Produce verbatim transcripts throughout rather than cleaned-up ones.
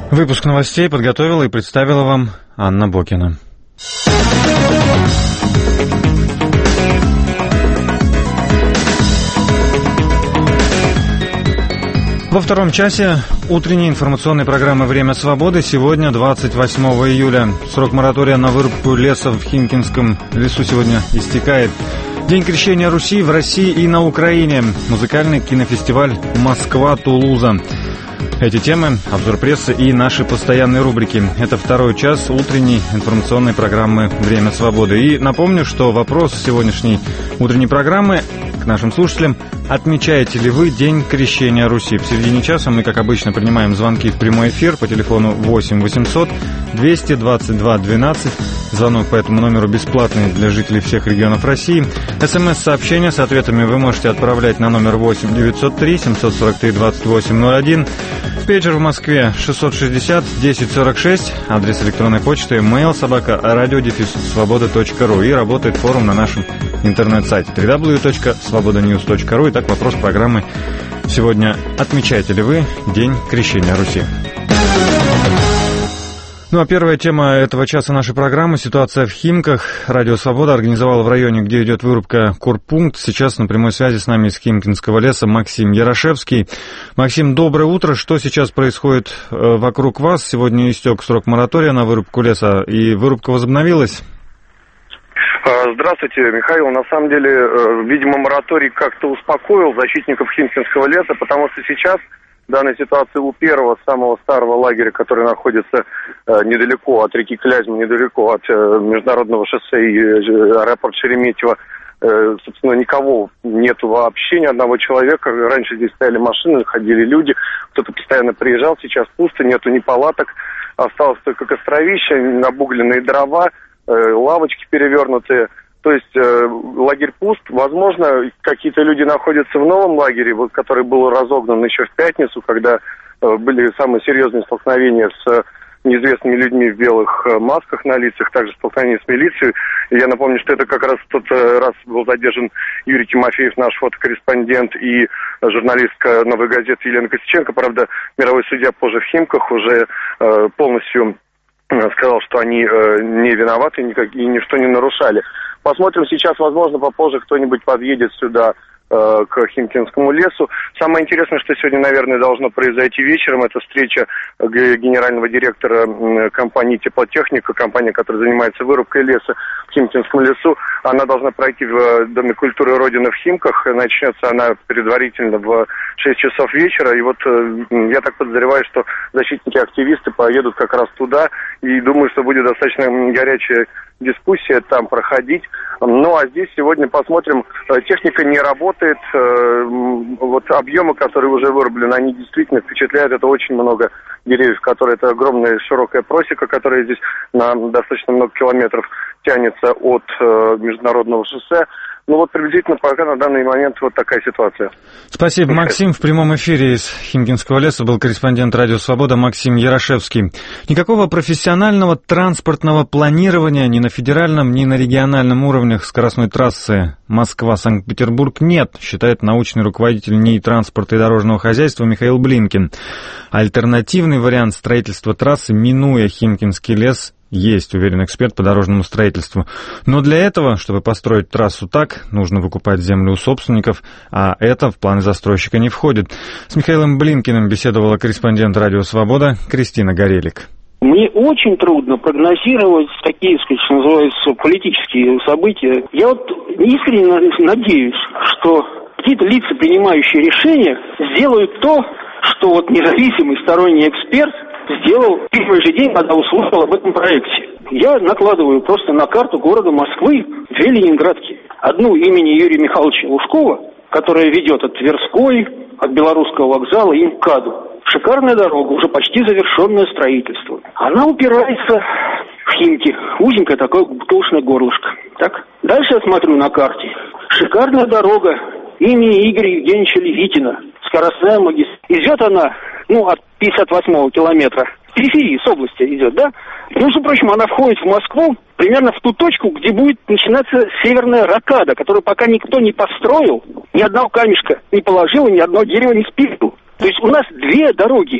Выпуск новостей подготовила и представила вам Анна Бокина. Во втором часе утренней информационной программы «Время свободы» сегодня, двадцать восьмого июля. Срок моратория на вырубку леса в Химкинском лесу сегодня истекает. День крещения Руси в России и на Украине. Музыкальный кинофестиваль «Москва-Тулуза». Эти темы, обзор прессы и наши постоянные рубрики. Это второй час утренней информационной программы «Время свободы». И напомню, что вопрос сегодняшней утренней программы к нашим слушателям: отмечаете ли вы День крещения Руси? В середине часа мы, как обычно, принимаем звонки в прямой эфир по телефону восемь восемьсот двести двадцать два двенадцать. Звонок по этому номеру бесплатный для жителей всех регионов России. СМС-сообщения с ответами вы можете отправлять на номер восемь девятьсот три семьсот сорок три двадцать восемь ноль один. Пейджер в Москве шестьсот шестьдесят десять сорок шесть. Адрес электронной почты mail собака радио дефис свобода точка ру. И работает форум на нашем интернет-сайте дабл ю дабл ю дабл ю точка свобода ньюс точка ру. Итак, вопрос программы сегодня: отмечаете ли вы День крещения Руси? Ну а первая тема этого часа нашей программы — ситуация в Химках. Радио «Свобода» организовала в районе, где идет вырубка, корпункт. Сейчас на прямой связи с нами из Химкинского леса Максим Ярошевский. Максим, доброе утро. Что сейчас происходит вокруг вас? Сегодня истек срок моратория на вырубку леса, и вырубка возобновилась? Здравствуйте, Михаил. На самом деле, видимо, мораторий как-то успокоил защитников Химкинского леса, потому что сейчас в данной ситуации у первого, самого старого лагеря, который находится э, недалеко от реки Клязьмы, недалеко от э, международного шоссе и э, аэропорт Шереметьево, э, собственно, никого нету вообще, ни одного человека. Раньше здесь стояли машины, ходили люди, кто-то постоянно приезжал, сейчас пусто, нету ни палаток, осталось только костровище, набугленные дрова, э, лавочки перевернутые. То есть э, лагерь пуст. Возможно, какие-то люди находятся в новом лагере, вот, который был разогнан еще в пятницу, когда э, были самые серьезные столкновения с э, неизвестными людьми в белых э, масках на лицах, также столкновения с милицией. И я напомню, что это как раз в тот э, раз был задержан Юрий Тимофеев, наш фотокорреспондент, и журналистка «Новой газеты» Елена Костюченко. Правда, мировой судья позже в Химках уже э, полностью э, сказал, что они э, не виноваты никак, и ничто не нарушали. Посмотрим сейчас, возможно, попозже кто-нибудь подъедет сюда, э, к Химкинскому лесу. Самое интересное, что сегодня, наверное, должно произойти вечером, это встреча генерального директора компании «Теплотехника», компания, которая занимается вырубкой леса в Химкинском лесу. Она должна пройти в Доме культуры Родины в Химках. Начнется она предварительно в шесть часов вечера. И вот э, я так подозреваю, что защитники-активисты поедут как раз туда. И думаю, что будет достаточно горячая дискуссия там проходить. Ну, а здесь сегодня посмотрим. Техника не работает. Вот объемы, которые уже вырублены, они действительно впечатляют. Это очень много деревьев, которые... Это огромная широкая просека, которая здесь на достаточно много километров тянется от международного шоссе. Ну вот приблизительно пока на данный момент вот такая ситуация. Спасибо, Максим. В прямом эфире из Химкинского леса был корреспондент «Радио Свобода» Максим Ярошевский. Никакого профессионального транспортного планирования ни на федеральном, ни на региональном уровнях скоростной трассы Москва-Санкт-Петербург нет, считает научный руководитель НИИ транспорта и дорожного хозяйства Михаил Блинкин. Альтернативный вариант строительства трассы, минуя Химкинский лес, есть, уверен эксперт по дорожному строительству. Но для этого, чтобы построить трассу так, нужно выкупать землю у собственников, а это в планы застройщика не входит. С Михаилом Блинкиным беседовала корреспондент «Радио Свобода» Кристина Горелик. Мне очень трудно прогнозировать такие, что называется, политические события. Я вот искренне надеюсь, что какие-то лица, принимающие решения, сделают то, что вот независимый сторонний эксперт сделал в первый же день, когда услышал об этом проекте. Я накладываю просто на карту города Москвы две ленинградки. Одну имени Юрия Михайловича Лужкова, которая ведет от Тверской, от Белорусского вокзала и МКАДу. Шикарная дорога, уже почти завершенное строительство. Она упирается в Химки. Узенькое такое бутылочное горлышко. Так. Дальше я смотрю на карте. Шикарная дорога имени Игоря Евгеньевича Левитина. Скоростная магистраль. Идет она, ну, от пятьдесят восьмого километра. С периферии, с области идет, да? Между прочим, она входит в Москву примерно в ту точку, где будет начинаться северная рокада, которую пока никто не построил, ни одного камешка не положил, ни одного дерева не спилил. То есть у нас две дороги.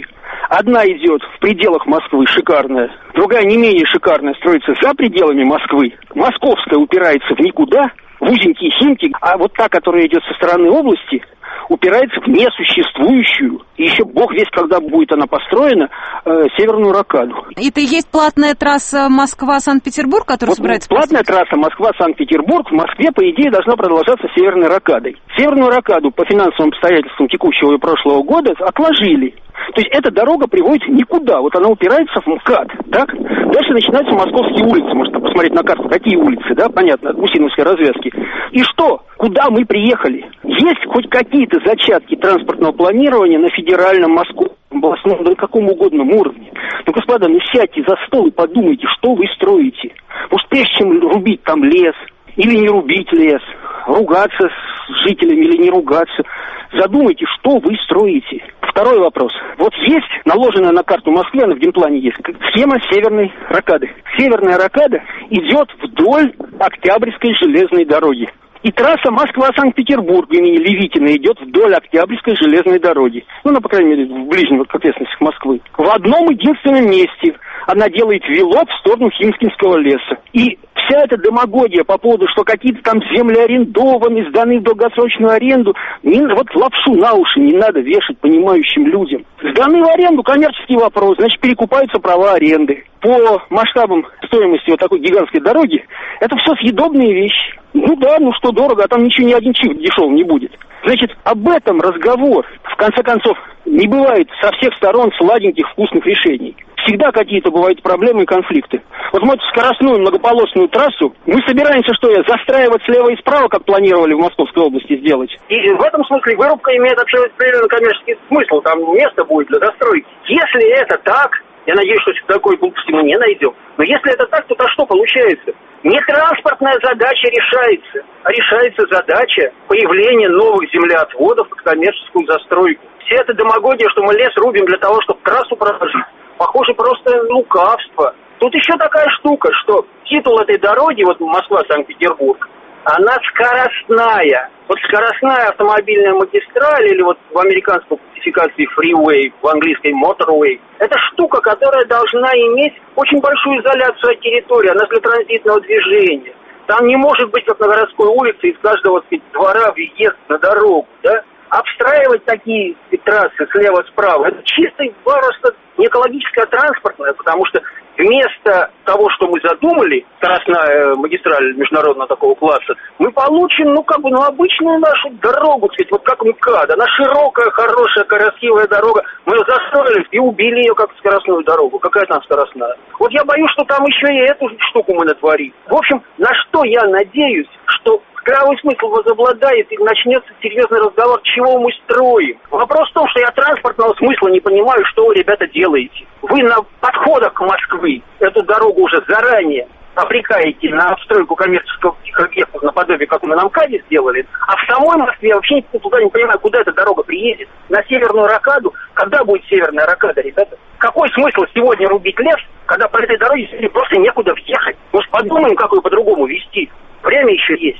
Одна идет в пределах Москвы, шикарная, другая не менее шикарная, строится за пределами Москвы. Московская упирается в никуда, в узенькие Химки, а вот та, которая идет со стороны области, упирается в несуществующую, и еще бог весть, когда будет она построена, э, Северную Рокаду. Это и есть платная трасса Москва-Санкт-Петербург, которая вот собирается... Платная построить? Трасса Москва-Санкт-Петербург в Москве, по идее, должна продолжаться Северной Рокадой. Северную Рокаду по финансовым обстоятельствам текущего и прошлого года отложили. То есть эта дорога приводит никуда. Вот она упирается в МКАД, так? Дальше начинаются московские улицы. Можно посмотреть на карту, какие улицы, да, понятно, от Гусиновской развязки. И что? Куда мы приехали? Есть хоть какие-то зачатки транспортного планирования на федеральном, московском, областном, да на каком угодно уровне? Ну, господа, ну сядьте за стол и подумайте, что вы строите. Может, прежде чем рубить там лес, или не рубить лес, ругаться с жителями или не ругаться, задумайте, что вы строите. Второй вопрос. Вот есть наложенная на карту Москвы, она в генплане есть, схема Северной Рокады. Северная Рокада идет вдоль Октябрьской железной дороги. И трасса Москва-Санкт-Петербург имени Левитина идет вдоль Октябрьской железной дороги. Ну, ну, по крайней мере, в ближнем к окрестностях Москвы. В одном единственном месте она делает вилок в сторону Химкинского леса. И вся эта демагогия по поводу, что какие-то там земли арендованы, сданы в долгосрочную аренду, не, вот лапшу на уши не надо вешать понимающим людям. Сданы в аренду, коммерческий вопрос, значит, перекупаются права аренды. По масштабам стоимости вот такой гигантской дороги, это все съедобные вещи. Ну да, ну что дорого, а там ничего, ни один чип дешевым не будет. Значит, об этом разговор. В конце концов, не бывает со всех сторон сладеньких вкусных решений. Всегда какие-то бывают проблемы и конфликты. Вот мы эту скоростную многополосную трассу, мы собираемся, что я, застраивать слева и справа, как планировали в Московской области сделать. И в этом смысле вырубка имеет определенный коммерческий смысл, там место будет для застройки. Если это так, я надеюсь, что такой глупости мы не найдем. Но если это так, то то что получается? Не транспортная задача решается, а решается задача появления новых землеотводов под коммерческую застройку. Вся эта демагогия, что мы лес рубим для того, чтобы трассу проложить, похоже, просто лукавство. Тут еще такая штука, что титул этой дороги, вот Москва-Санкт-Петербург, она скоростная. Вот скоростная автомобильная магистраль, или вот в американской классификации freeway, в английской motorway, это штука, которая должна иметь очень большую изоляцию от территории, она для транзитного движения. Там не может быть, как на городской улице, из каждого, так сказать, двора въезд на дорогу, да? Обстраивать такие трассы слева-справа, это чистый просто не экологическое, а транспортное, потому что вместо того, что мы задумали, скоростная магистраль международного такого класса, мы получим, ну, как бы, ну, обычную нашу дорогу, так сказать, вот как МКАД. Она широкая, хорошая, красивая дорога. Мы ее застроили и убили ее как скоростную дорогу. Какая там скоростная? Вот я боюсь, что там еще и эту штуку мы натворим. В общем, на что я надеюсь, что здравый смысл возобладает и начнется серьезный разговор, чего мы строим. Вопрос в том, что я транспортного смысла не понимаю, что вы, ребята, делаете. Вы на подходах к Москве эту дорогу уже заранее обрекаете на обстройку коммерческих объектов наподобие, как мы на МКАДе сделали. А в самой Москве я вообще туда не понимаю, куда эта дорога приедет. На Северную Рокаду. Когда будет Северная Рокада, ребята? Какой смысл сегодня рубить лес, когда по этой дороге просто некуда въехать? Может, подумаем, как ее по-другому вести? Время еще есть.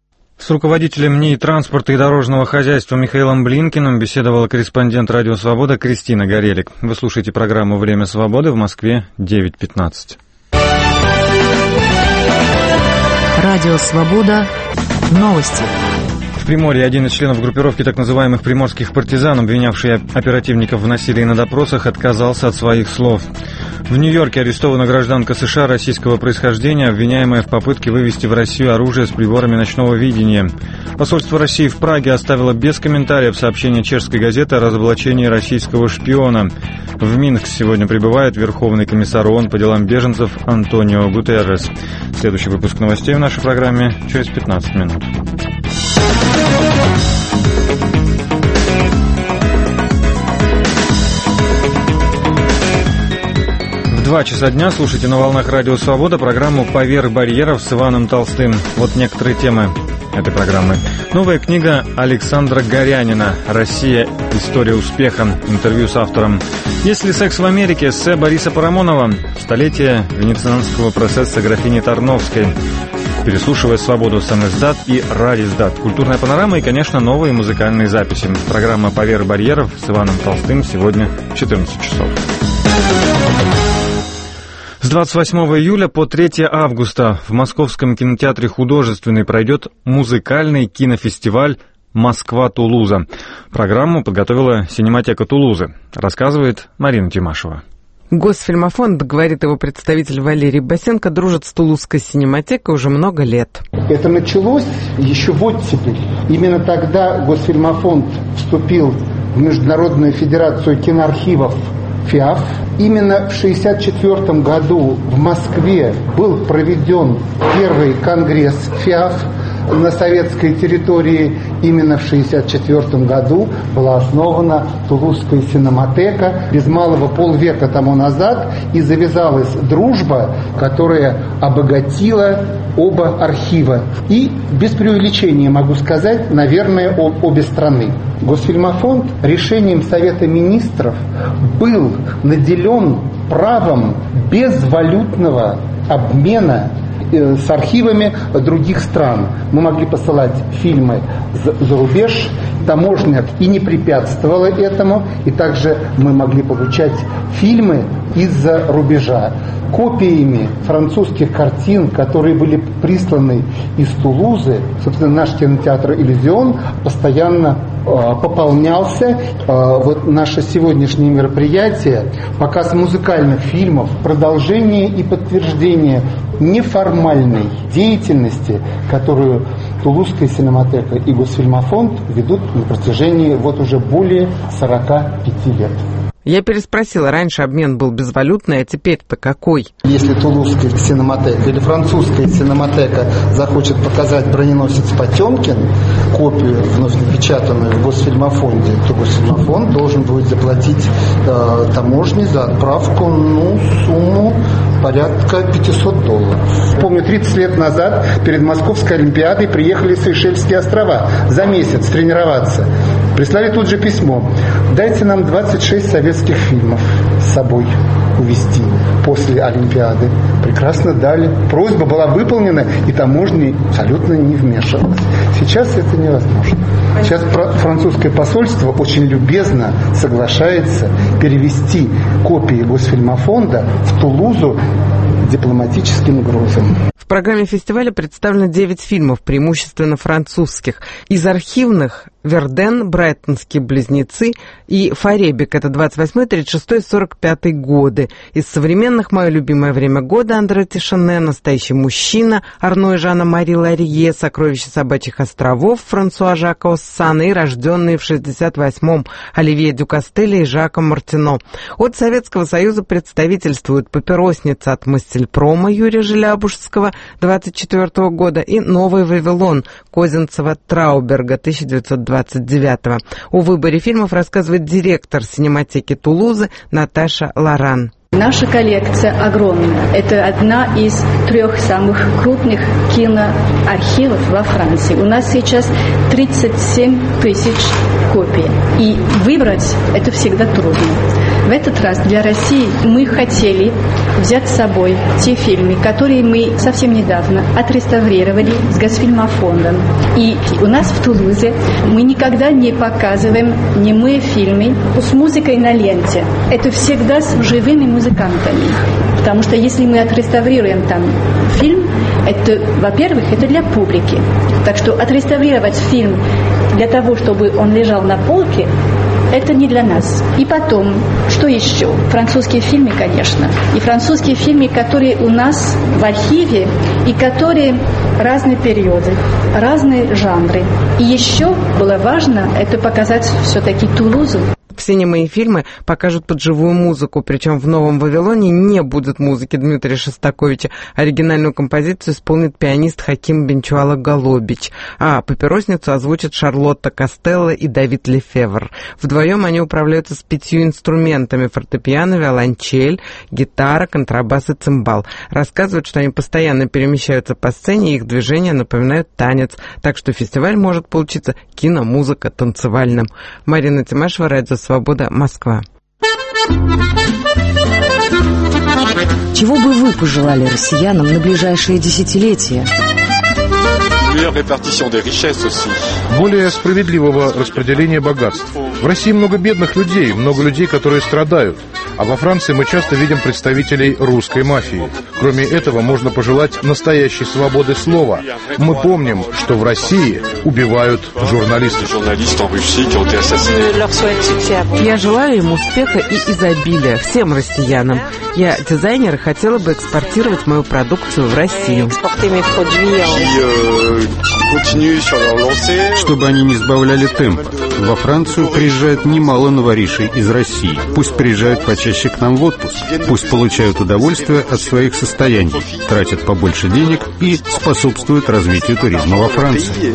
С руководителем НИИ транспорта и дорожного хозяйства Михаилом Блинкиным беседовала корреспондент «Радио Свобода» Кристина Горелик. Вы слушаете программу «Время свободы», в Москве девять пятнадцать. Радио Свобода. Новости. В Приморье один из членов группировки так называемых приморских партизан, обвинявший оперативников в насилии на допросах, отказался от своих слов. В Нью-Йорке арестована гражданка США российского происхождения, обвиняемая в попытке вывести в Россию оружие с приборами ночного видения. Посольство России в Праге оставило без комментариев сообщение чешской газеты о разоблачении российского шпиона. В Минск сегодня прибывает Верховный комиссар ООН по делам беженцев Антонио Гутеррес. Следующий выпуск новостей в нашей программе через пятнадцать минут. В два часа дня слушайте на волнах Радио Свобода программу «Поверх барьеров» с Иваном Толстым. Вот некоторые темы этой программы. Новая книга Александра Горянина «Россия. История успеха». Интервью с автором. «Есть ли секс в Америке?» Эссе Бориса Парамонова. Столетие венецианского процесса графини Тарновской. переслушивая «Свободу» сам издат и «Радиздат». Культурная панорама и, конечно, новые музыкальные записи. Программа «Поверх барьеров» с Иваном Толстым сегодня в четырнадцать часов. С двадцать восьмого июля по третьего августа в Московском кинотеатре «Художественный» пройдет музыкальный кинофестиваль «Москва-Тулуза». Программу подготовила Синематека Тулузы, рассказывает Марина Тимашева. Госфильмофонд, говорит его представитель Валерий Басенко, дружит с Тулузской синематекой уже много лет. Это началось еще в оттепель. Именно тогда Госфильмофонд вступил в Международную федерацию киноархивов ФИАФ. Именно в шестьдесят четвёртом году в Москве был проведен первый конгресс ФИАФ на советской территории. Именно в шестьдесят четвёртом году была основана Тулузская синематека. Без малого полвека тому назад и завязалась дружба, которая обогатила оба архива. И без преувеличения могу сказать, наверное, обе страны. Госфильмофонд решением Совета Министров был наделен правом безвалютного обмена с архивами других стран. Мы могли посылать фильмы за рубеж, таможня и не препятствовала этому, и также мы могли получать фильмы из-за рубежа. Копиями французских картин, которые были присланы из Тулузы, собственно, наш кинотеатр «Иллюзион» постоянно э, пополнялся. Э, вот наше сегодняшнее мероприятие, показ музыкальных фильмов, продолжение и подтверждение неформальной деятельности, которую Тулузская синематека и Госфильмофонд ведут на протяжении вот уже более сорока пяти лет. Я переспросила, раньше обмен был безвалютный, а теперь-то какой? Если Тулузская синематека или французская синематека захочет показать броненосец Потемкин, копию вновь напечатанную в Госфильмофонде, то Госфильмофонд должен будет заплатить э, таможне за отправку, ну, сумму порядка пятьсот долларов. Помню, тридцать лет назад перед Московской Олимпиадой приехали Сейшельские острова за месяц тренироваться. Прислали тут же письмо. Дайте нам двадцать шесть советских фильмов с собой увезти после Олимпиады. Прекрасно дали. Просьба была выполнена, и таможня абсолютно не вмешивалась. Сейчас это невозможно. Сейчас французское посольство очень любезно соглашается перевести копии Госфильмофонда в Тулузу дипломатическим грузом. В программе фестиваля представлено девять фильмов, преимущественно французских. Из архивных «Верден», «Брайтонские близнецы» и «Фаребик». Это двадцать восьмой, тридцать шестой, сорок пятый годы. Из современных «Мое любимое время года» Андре Тишане, «Настоящий мужчина» Арно и Жанна-Мари Ларье, «Сокровища собачьих островов» Франсуа Жака Оссана и «Рожденные в шестьдесят восьмом» Оливье Дюкастеля и Жака Мартино. От Советского Союза представительствуют «Папиросница» от Мастельпрома Юрия Желябужского двадцать четвёртого года и «Новый Вавилон» Козинцева-Трауберга тысяча девятьсот двадцать девятого. О выборе фильмов рассказывает директор синематеки Тулузы Наташа Лоран. Наша коллекция огромная. Это одна из трех самых крупных киноархивов во Франции. У нас сейчас тридцать семь тысяч копий. И выбрать это всегда трудно. В этот раз для России мы хотели взять с собой те фильмы, которые мы совсем недавно отреставрировали с Госфильмофондом. И у нас в Тулузе мы никогда не показываем немые фильмы с музыкой на ленте. Это всегда с живыми музыкантами. Потому что если мы отреставрируем там фильм, это, во-первых, это для публики. Так что отреставрировать фильм для того, чтобы он лежал на полке, это не для нас. И потом, что еще? Французские фильмы, конечно. И французские фильмы, которые у нас в архиве, и которые разные периоды, разные жанры. И еще было важно это показать все-таки Тулузу. Все немые фильмы покажут под живую музыку, причем в «Новом Вавилоне» не будет музыки Дмитрия Шостаковича. Оригинальную композицию исполнит пианист Хаким Бенчуала-Голобич, а «Папиросницу» озвучат Шарлотта Костелло и Давид Лефевр. Вдвоем они управляются с пятью инструментами – фортепиано, виолончель, гитара, контрабас и цимбал. Рассказывают, что они постоянно перемещаются по сцене, и их движения напоминают танец, так что фестиваль может получиться киномузыка танцевальным. Марина Тимашева, Радио «Свобода», Москва. Чего бы вы пожелали россиянам на ближайшие десятилетия? более справедливого распределения богатств. В России много бедных людей, много людей, которые страдают. А во Франции мы часто видим представителей русской мафии. Кроме этого, можно пожелать настоящей свободы слова. Мы помним, что в России убивают журналистов. Я желаю им успеха и изобилия, всем россиянам. Я дизайнер и хотела бы экспортировать мою продукцию в Россию. Чтобы они не сбавляли темп. Во Францию приезжает немало новоришей из России. Пусть приезжают почаще к нам в отпуск. Пусть получают удовольствие от своих состояний, тратят побольше денег и способствуют развитию туризма во Франции.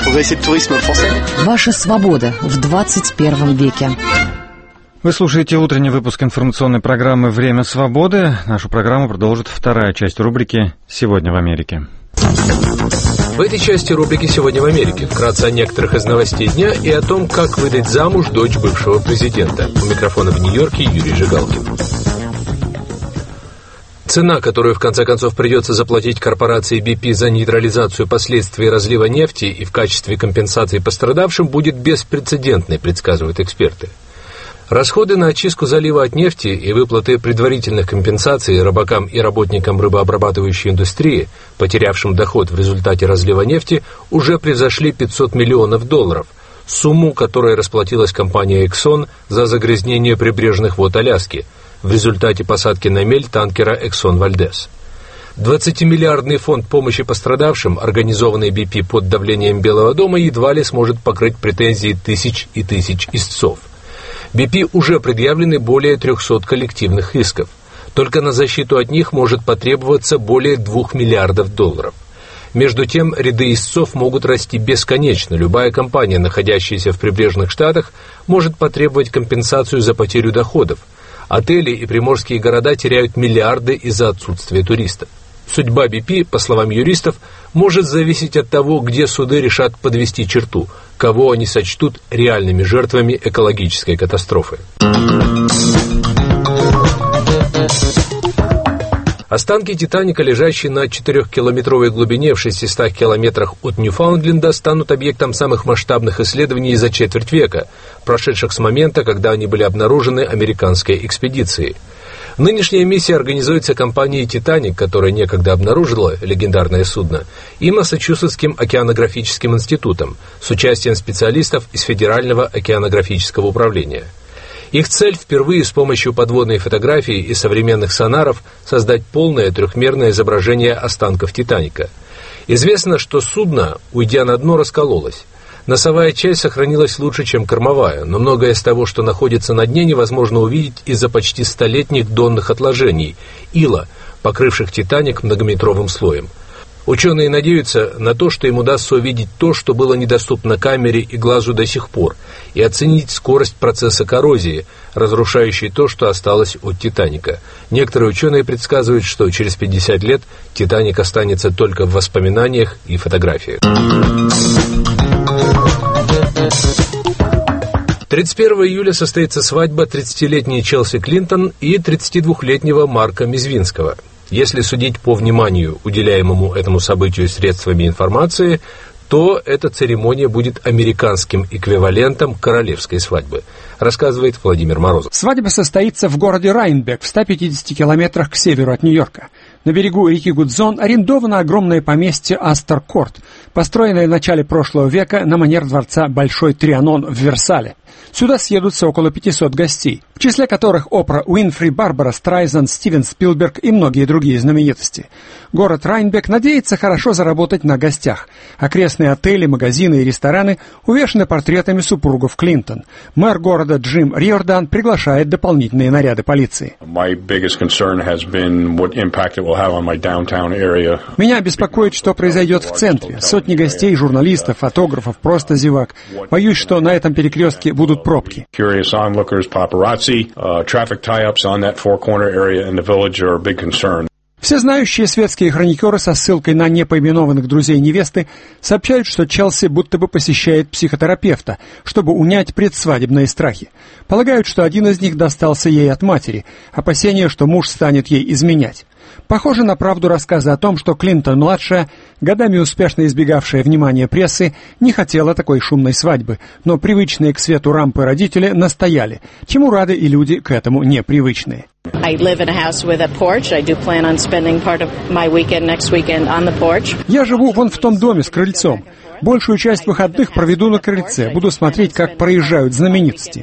Ваша свобода в двадцать первом веке. Вы слушаете утренний выпуск информационной программы «Время свободы». Нашу программу продолжит вторая часть рубрики «Сегодня в Америке». В этой части рубрики «Сегодня в Америке» вкратце о некоторых из новостей дня и о том, как выдать замуж дочь бывшего президента. У микрофона в Нью-Йорке Юрий Жигалкин. Цена, которую в конце концов придется заплатить корпорации би пи за нейтрализацию последствий разлива нефти и в качестве компенсации пострадавшим, будет беспрецедентной, предсказывают эксперты. Расходы на очистку залива от нефти и выплаты предварительных компенсаций рыбакам и работникам рыбообрабатывающей индустрии, потерявшим доход в результате разлива нефти, уже превзошли пятьсот миллионов долларов, сумму, которой расплатилась компания Exxon за загрязнение прибрежных вод Аляски в результате посадки на мель танкера Exxon Valdez. двадцатимиллиардный фонд помощи пострадавшим, организованный би пи под давлением Белого дома, едва ли сможет покрыть претензии тысяч и тысяч истцов. би пи уже предъявлены более трехсот коллективных исков. Только на защиту от них может потребоваться более двух миллиардов долларов. Между тем, ряды истцов могут расти бесконечно. Любая компания, находящаяся в прибрежных штатах, может потребовать компенсацию за потерю доходов. Отели и приморские города теряют миллиарды из-за отсутствия туристов. Судьба би пи, по словам юристов, может зависеть от того, где суды решат подвести черту, кого они сочтут реальными жертвами экологической катастрофы. Останки «Титаника», лежащие на четырехкилометровой глубине в шестистах километрах от Ньюфаундленда, станут объектом самых масштабных исследований за четверть века, прошедших с момента, когда они были обнаружены американской экспедицией. Нынешняя миссия организуется компанией «Титаник», которая некогда обнаружила легендарное судно, и Массачусетским океанографическим институтом с участием специалистов из Федерального океанографического управления. Их цель впервые с помощью подводной фотографии и современных сонаров создать полное трехмерное изображение останков «Титаника». Известно, что судно, уйдя на дно, раскололось. Носовая часть сохранилась лучше, чем кормовая, но многое из того, что находится на дне, невозможно увидеть из-за почти столетних донных отложений, ила, покрывших «Титаник» многометровым слоем. Ученые надеются на то, что им удастся увидеть то, что было недоступно камере и глазу до сих пор, и оценить скорость процесса коррозии, разрушающей то, что осталось от «Титаника». Некоторые ученые предсказывают, что через пятьдесят лет «Титаник» останется только в воспоминаниях и фотографиях. тридцать первого июля состоится свадьба тридцатилетней Челси Клинтон и тридцатидвухлетнего Марка Мизвинского. Если судить по вниманию, уделяемому этому событию средствами информации, то эта церемония будет американским эквивалентом королевской свадьбы, рассказывает Владимир Морозов. Свадьба состоится в городе Райнбек в ста пятидесяти километрах к северу от Нью-Йорка. На берегу реки Гудзон арендовано огромное поместье Астер-Корт, построенное в начале прошлого века на манер дворца Большой Трианон в Версале. Сюда съедутся около пятисот гостей, в числе которых Опра Уинфри, Барбара Страйзанд, Стивен Спилберг и многие другие знаменитости. Город Райнбек надеется хорошо заработать на гостях. Окрестные отели, магазины и рестораны увешаны портретами супругов Клинтон. Мэр города Джим Риордан приглашает дополнительные наряды полиции. Меня беспокоит, что произойдет в центре. Сотни гостей, журналистов, фотографов, просто зевак. Боюсь, что на этом перекрестке будут пробки. Всезнающие светские хроникеры со ссылкой на непоименованных друзей невесты сообщают, что Челси будто бы посещает психотерапевта, чтобы унять предсвадебные страхи. Полагают, что один из них достался ей от матери, опасения, что муж станет ей изменять. Похоже на правду рассказы о том, что Клинтон-младшая, годами успешно избегавшая внимания прессы, не хотела такой шумной свадьбы, но привычные к свету рампы родители настояли, чему рады и люди к этому непривычные. Я живу вон в том доме с крыльцом. Большую часть выходных проведу на крыльце. Буду смотреть, как проезжают знаменитости.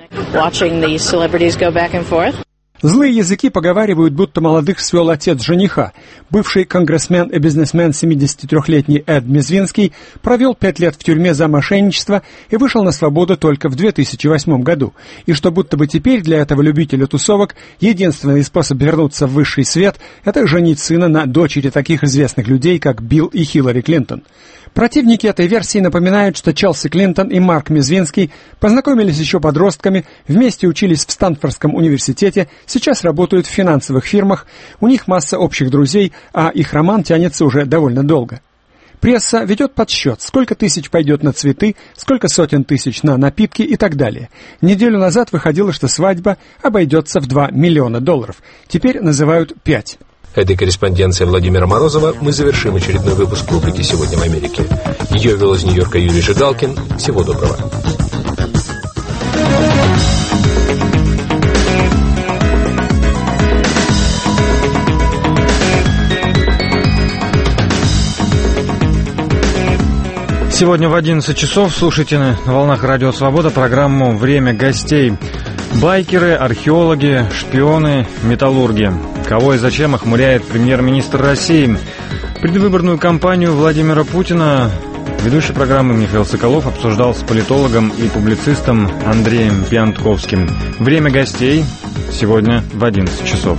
Злые языки поговаривают, будто молодых свел отец жениха. Бывший конгрессмен и бизнесмен семидесятитрёхлетний Эд Мезвинский провел пять лет в тюрьме за мошенничество и вышел на свободу только в две тысячи восьмом году. И что будто бы теперь для этого любителя тусовок единственный способ вернуться в высший свет – это женить сына на дочери таких известных людей, как Билл и Хиллари Клинтон. Противники этой версии напоминают, что Челси Клинтон и Марк Мезвинский познакомились еще подростками, вместе учились в Стэнфордском университете, сейчас работают в финансовых фирмах, у них масса общих друзей, а их роман тянется уже довольно долго. Пресса ведет подсчет, сколько тысяч пойдет на цветы, сколько сотен тысяч на напитки и так далее. Неделю назад выходило, что свадьба обойдется в два миллиона долларов. Теперь называют пять. Этой корреспонденцией Владимира Морозова мы завершим очередной выпуск рубрики «Сегодня в Америке». Ее вел из Нью-Йорка Юрий Жигалкин. Всего доброго. Сегодня в одиннадцать часов слушайте на волнах Радио Свобода программу «Время гостей». Байкеры, археологи, шпионы, металлурги. Кого и зачем охмуряет премьер-министр России? Предвыборную кампанию Владимира Путина ведущий программы Михаил Соколов обсуждал с политологом и публицистом Андреем Пьянтковским. Время гостей сегодня в одиннадцать часов.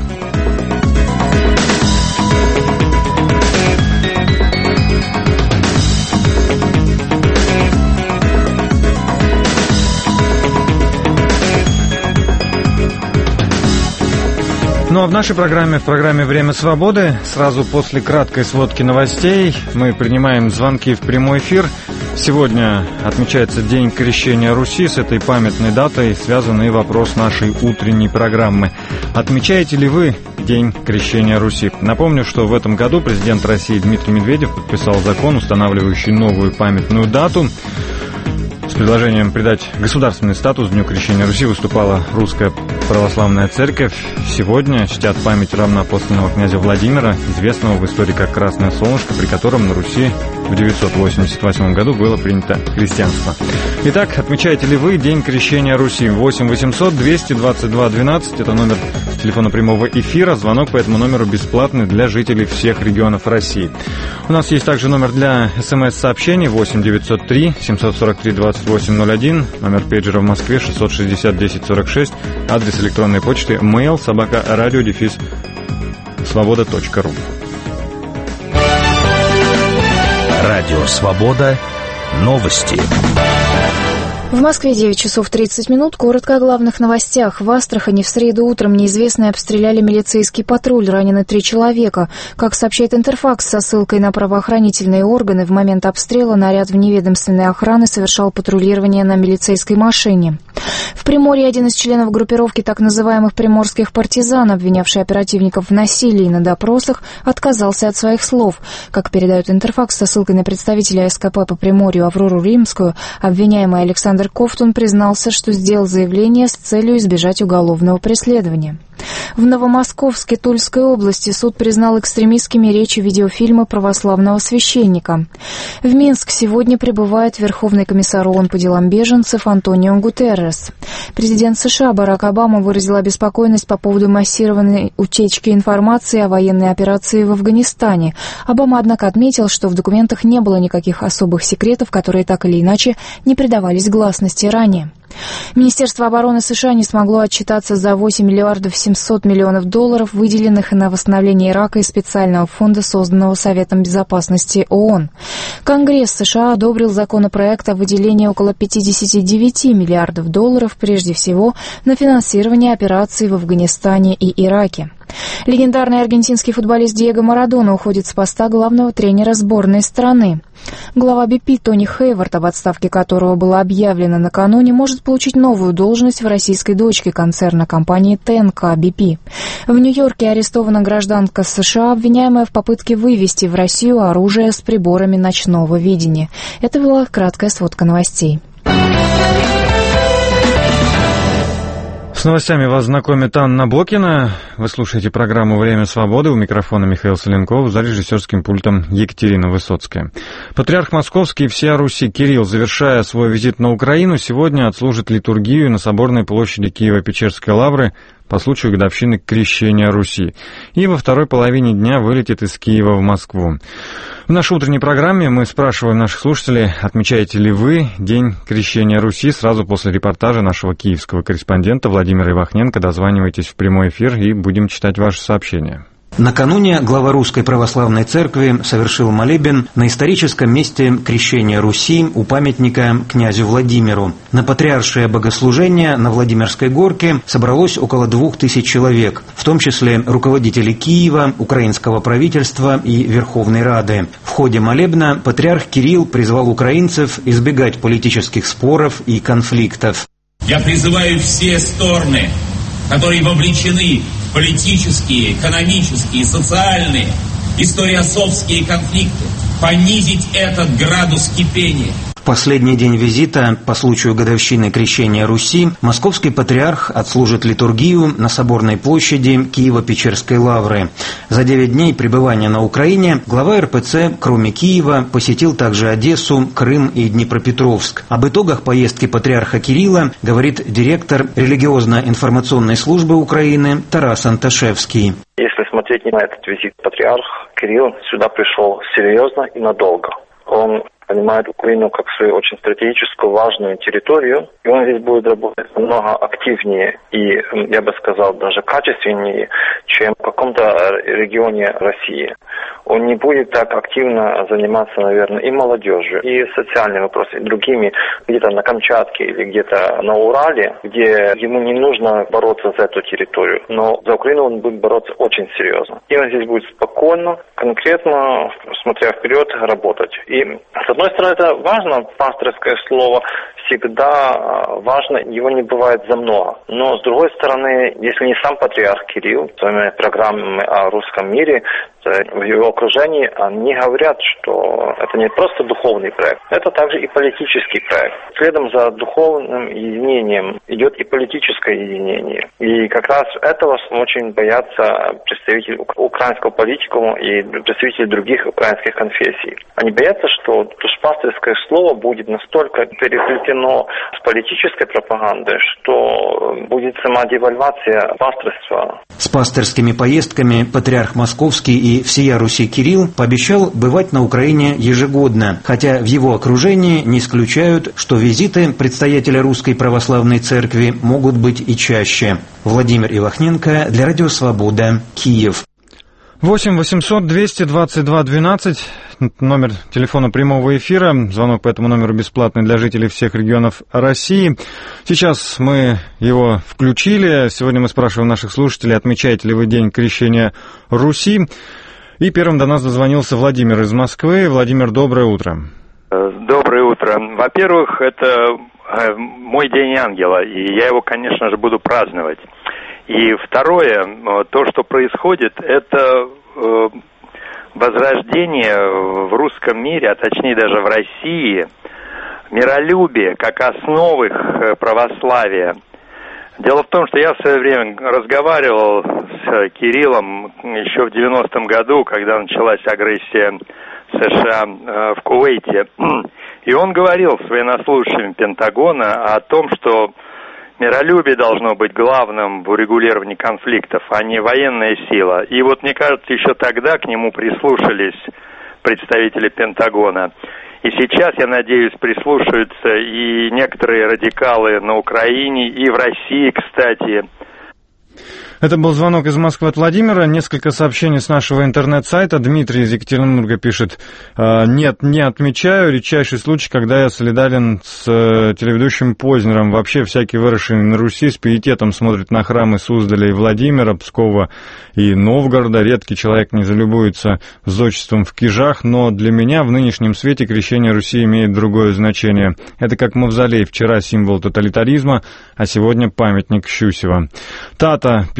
Ну а в нашей программе, в программе «Время свободы», сразу после краткой сводки новостей мы принимаем звонки в прямой эфир. Сегодня отмечается День Крещения Руси. С этой памятной датой связан и вопрос нашей утренней программы. Отмечаете ли вы День Крещения Руси? Напомню, что в этом году президент России Дмитрий Медведев подписал закон, устанавливающий новую памятную дату. С предложением придать государственный статус Дню Крещения Руси выступала Русская Православная Церковь. Сегодня чтят память равноапостольного князя Владимира, известного в истории как Красное Солнышко, при котором на Руси в девятьсот восемьдесят восьмом году было принято христианство. Итак, отмечаете ли вы День Крещения Руси? восемь восемьсот двести двадцать два двенадцать, это номер телефона прямого эфира. Звонок по этому номеру бесплатный для жителей всех регионов России. У нас есть также номер для смс-сообщений восемь девятьсот три семьсот сорок три двадцать восемь ноль один, номер пейджера в Москве шестьсот шестьдесят десять сорок шесть, адрес электронной почты mail собака радио дефис свобода точка ру. Радио Свобода. Новости. В Москве девять часов тридцать минут. Коротко о главных новостях. В Астрахани в среду утром неизвестные обстреляли милицейский патруль. Ранены три человека. Как сообщает Интерфакс со ссылкой на правоохранительные органы, в момент обстрела наряд вневедомственной охраны совершал патрулирование на милицейской машине. В Приморье один из членов группировки так называемых приморских партизан, обвинявший оперативников в насилии на допросах, отказался от своих слов. Как передает Интерфакс со ссылкой на представителя СКП по Приморью Аврору Римскую, обвиняемый Александр Ковтун признался, что сделал заявление с целью избежать уголовного преследования. В Новомосковске Тульской области суд признал экстремистскими речи видеофильма православного священника. В Минск сегодня прибывает Верховный комиссар ООН по делам беженцев Антонио Гутеррес. Президент США Барак Обама выразил обеспокоенность по поводу массированной утечки информации о военной операции в Афганистане. Обама, однако, отметил, что в документах не было никаких особых секретов, которые так или иначе не придавались гласности ранее. Министерство обороны США не смогло отчитаться за восемь миллиардов семьсот миллионов долларов, выделенных на восстановление Ирака из специального фонда, созданного Советом Безопасности ООН. Конгресс США одобрил законопроект о выделении около пятьдесят девять миллиардов долларов, прежде всего, на финансирование операций в Афганистане и Ираке. Легендарный аргентинский футболист Диего Марадона уходит с поста главного тренера сборной страны. Глава би пи Тони Хейвард, об отставке которого было объявлено накануне, может получить новую должность в российской дочке концерна компании тэ эн ка би пи. В Нью-Йорке арестована гражданка США, обвиняемая в попытке вывести в Россию оружие с приборами ночного видения. Это была краткая сводка новостей. С новостями вас знакомит Анна Бокина. Вы слушаете программу «Время свободы». У микрофона Михаил Соленков, за режиссерским пультом Екатерина Высоцкая. Патриарх Московский и всея Руси Кирилл, завершая свой визит на Украину, сегодня отслужит литургию на Соборной площади Киево-Печерской лавры по случаю годовщины Крещения Руси. И во второй половине дня вылетит из Киева в Москву. В нашей утренней программе мы спрашиваем наших слушателей, отмечаете ли вы День Крещения Руси. Сразу после репортажа нашего киевского корреспондента Владимира Ивахненко дозванивайтесь в прямой эфир и будем читать ваши сообщения. Накануне глава Русской Православной Церкви совершил молебен на историческом месте Крещения Руси у памятника князю Владимиру. На патриаршее богослужение на Владимирской горке собралось около двух тысяч человек, в том числе руководители Киева, украинского правительства и Верховной Рады. В ходе молебна патриарх Кирилл призвал украинцев избегать политических споров и конфликтов. Я призываю все стороны, которые вовлечены в политические, экономические, социальные, историосовские конфликты, понизить этот градус кипения. В последний день визита по случаю годовщины Крещения Руси московский патриарх отслужит литургию на Соборной площади Киево-Печерской лавры. За девять дней пребывания на Украине глава эр пэ цэ, кроме Киева, посетил также Одессу, Крым и Днепропетровск. Об итогах поездки патриарха Кирилла говорит директор религиозно-информационной службы Украины Тарас Анташевский. Если смотреть на этот визит, патриарх Кирилл сюда пришел серьезно и надолго. Он понимает Украину как свою очень стратегическую, важную территорию, и он здесь будет работать намного активнее и, я бы сказал, даже качественнее, чем в каком-то регионе России. Он не будет так активно заниматься, наверное, и молодежью, и социальными вопросами, и другими, где-то на Камчатке или где-то на Урале, где ему не нужно бороться за эту территорию, но за Украину он будет бороться очень серьезно. И он здесь будет спокойно, конкретно, смотря вперед, работать. И с одной стороны, это важно, пасторское слово, всегда важно, его не бывает за много. Но, с другой стороны, если не сам патриарх Кирилл, своими программами о русском мире, в его окружении, они говорят, что это не просто духовный проект, это также и политический проект. Следом за духовным единением идет и политическое единение. И как раз этого очень боятся представители украинского политикума и представители других украинских конфессий. Они боятся, что душпастерское слово будет настолько переплетено с политической пропагандой, что будет сама девальвация пасторства. С пасторскими поездками патриарх Московский и всея Руси Кирилл пообещал бывать на Украине ежегодно, хотя в его окружении не исключают, что визиты предстоятеля Русской Православной Церкви могут быть и чаще. Владимир Ивахненко для Радио Свобода, Киев. восемь восемьсот двести двадцать два двенадцать, номер телефона прямого эфира. Звонок по этому номеру бесплатный для жителей всех регионов России. Сейчас мы его включили. Сегодня мы спрашиваем наших слушателей, отмечаете ли вы День Крещения Руси. И первым до нас дозвонился Владимир из Москвы. Владимир, доброе утро. Доброе утро. Во-первых, это мой День Ангела, и я его, конечно же, буду праздновать. И второе, то, что происходит, это возрождение в русском мире, а точнее даже в России, миролюбия как основы православия. Дело в том, что я в свое время разговаривал с Кириллом еще в девяностом году, когда началась агрессия США в Кувейте. И он говорил с военнослужащими Пентагона о том, что миролюбие должно быть главным в урегулировании конфликтов, а не военная сила. И вот, мне кажется, еще тогда к нему прислушались представители Пентагона. И сейчас, я надеюсь, прислушаются и некоторые радикалы на Украине, и в России, кстати. Это был звонок из Москвы от Владимира. Несколько сообщений с нашего интернет-сайта. Дмитрий из Екатеринбурга пишет: «Нет, не отмечаю. Редчайший случай, когда я солидарен с телеведущим Познером. Вообще, всякий выросший на Руси с пиететом смотрит на храмы Суздаля и Владимира, Пскова и Новгорода. Редкий человек не залюбуется зодчеством в Кижах, но для меня в нынешнем свете крещение Руси имеет другое значение. Это как мавзолей. Вчера символ тоталитаризма, а сегодня памятник Щусева». Тата пишет: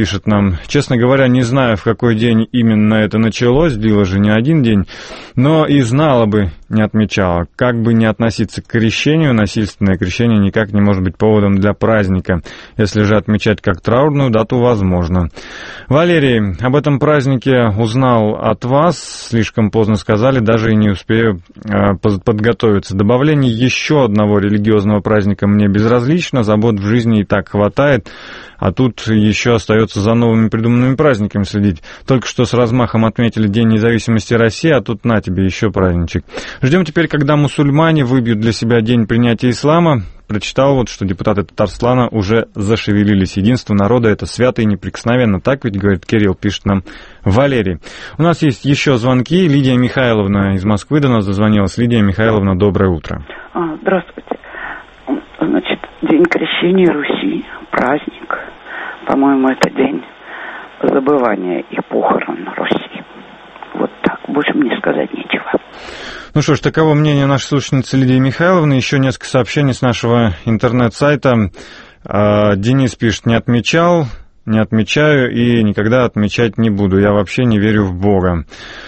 пишет нам. Честно говоря, не знаю, в какой день именно это началось, длило же не один день, но и знала бы, не отмечала. Как бы не относиться к крещению, насильственное крещение никак не может быть поводом для праздника. Если же отмечать как траурную дату, возможно. Валерий, об этом празднике узнал от вас, слишком поздно сказали, даже и не успею э, подготовиться. Добавление еще одного религиозного праздника мне безразлично, забот в жизни и так хватает, а тут еще остается за новыми придуманными праздниками следить. Только что с размахом отметили День независимости России, а тут на тебе еще праздничек. Ждем теперь, когда мусульмане выбьют для себя день принятия ислама. Прочитал вот, что депутаты Татарстана уже зашевелились. Единство народа — это свято и неприкосновенно. Так ведь, говорит Кирилл, пишет нам Валерий. У нас есть еще звонки. Лидия Михайловна из Москвы до нас дозвонилась. Лидия Михайловна, доброе утро. А, здравствуйте. Значит, День крещения Руси, праздник. По-моему, это день забывания и похорон Руси. Вот так. Больше мне сказать нечего. Ну что ж, таково мнение нашей слушательницы Лидии Михайловны. Еще несколько сообщений с нашего интернет-сайта. Денис пишет: не отмечал, не отмечаю и никогда отмечать не буду. Я вообще не верю в Бога.